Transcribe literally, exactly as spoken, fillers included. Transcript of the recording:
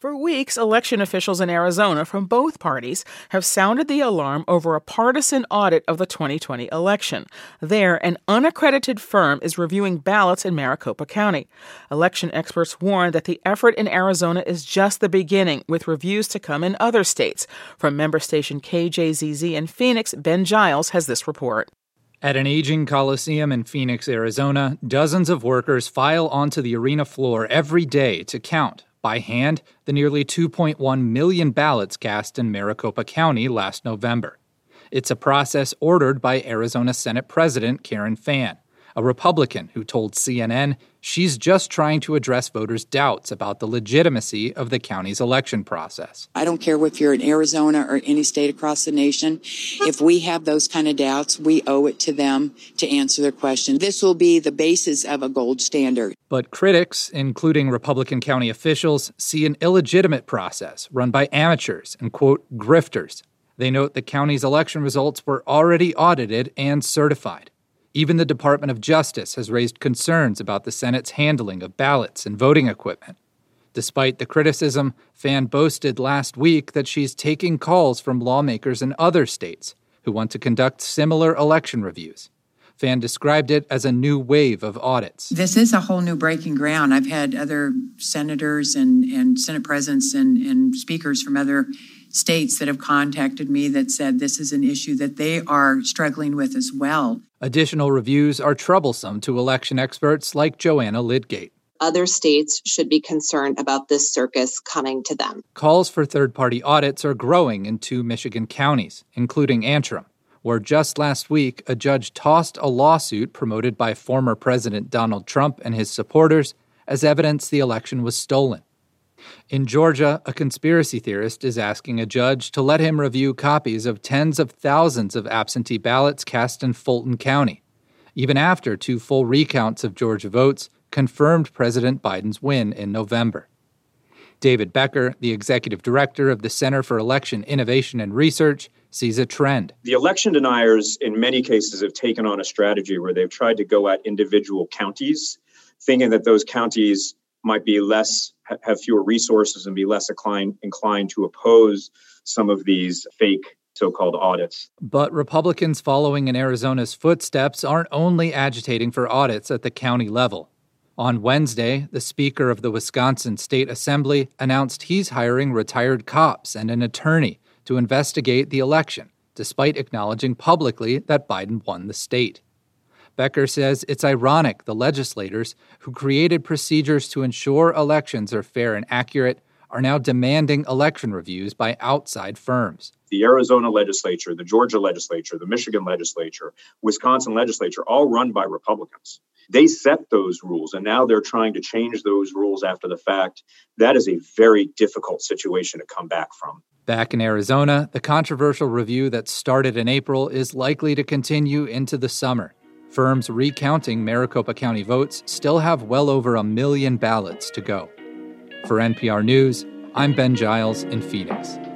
For weeks, election officials in Arizona from both parties have sounded the alarm over a partisan audit of the twenty twenty election. There, an unaccredited firm is reviewing ballots in Maricopa County. Election experts warn that the effort in Arizona is just the beginning, with reviews to come in other states. From member station K J Z Z in Phoenix, Ben Giles has this report. At an aging coliseum in Phoenix, Arizona, dozens of workers file onto the arena floor every day to count, by hand, the nearly two point one million ballots cast in Maricopa County last November. It's a process ordered by Arizona Senate President Karen Fann, a Republican who told C N N she's just trying to address voters' doubts about the legitimacy of the county's election process. I don't care if you're in Arizona or any state across the nation. If we have those kind of doubts, we owe it to them to answer their question. This will be the basis of a gold standard. But critics, including Republican county officials, see an illegitimate process run by amateurs and, quote, grifters. They note the county's election results were already audited and certified. Even the Department of Justice has raised concerns about the Senate's handling of ballots and voting equipment. Despite the criticism, Fann boasted last week that she's taking calls from lawmakers in other states who want to conduct similar election reviews. Fann described it as a new wave of audits. This is a whole new breaking ground. I've had other senators and, and Senate presidents and, and speakers from other states that have contacted me that said this is an issue that they are struggling with as well. Additional reviews are troublesome to election experts like Joanna Lidgate. Other states should be concerned about this circus coming to them. Calls for third-party audits are growing in two Michigan counties, including Antrim, where just last week a judge tossed a lawsuit promoted by former President Donald Trump and his supporters as evidence the election was stolen. In Georgia, a conspiracy theorist is asking a judge to let him review copies of tens of thousands of absentee ballots cast in Fulton County, even after two full recounts of Georgia votes confirmed President Biden's win in November. David Becker, the executive director of the Center for Election Innovation and Research, sees a trend. The election deniers, in many cases, have taken on a strategy where they've tried to go at individual counties, thinking that those counties might be less, have fewer resources and be less inclined, inclined to oppose some of these fake so-called audits. But Republicans following in Arizona's footsteps aren't only agitating for audits at the county level. On Wednesday, the Speaker of the Wisconsin State Assembly announced he's hiring retired cops and an attorney to investigate the election, despite acknowledging publicly that Biden won the state. Becker says it's ironic the legislators who created procedures to ensure elections are fair and accurate are now demanding election reviews by outside firms. The Arizona legislature, the Georgia legislature, the Michigan legislature, Wisconsin legislature, all run by Republicans. They set those rules, and now they're trying to change those rules after the fact. That is a very difficult situation to come back from. Back in Arizona, the controversial review that started in April is likely to continue into the summer. Firms recounting Maricopa County votes still have well over a million ballots to go. For N P R News, I'm Ben Giles in Phoenix.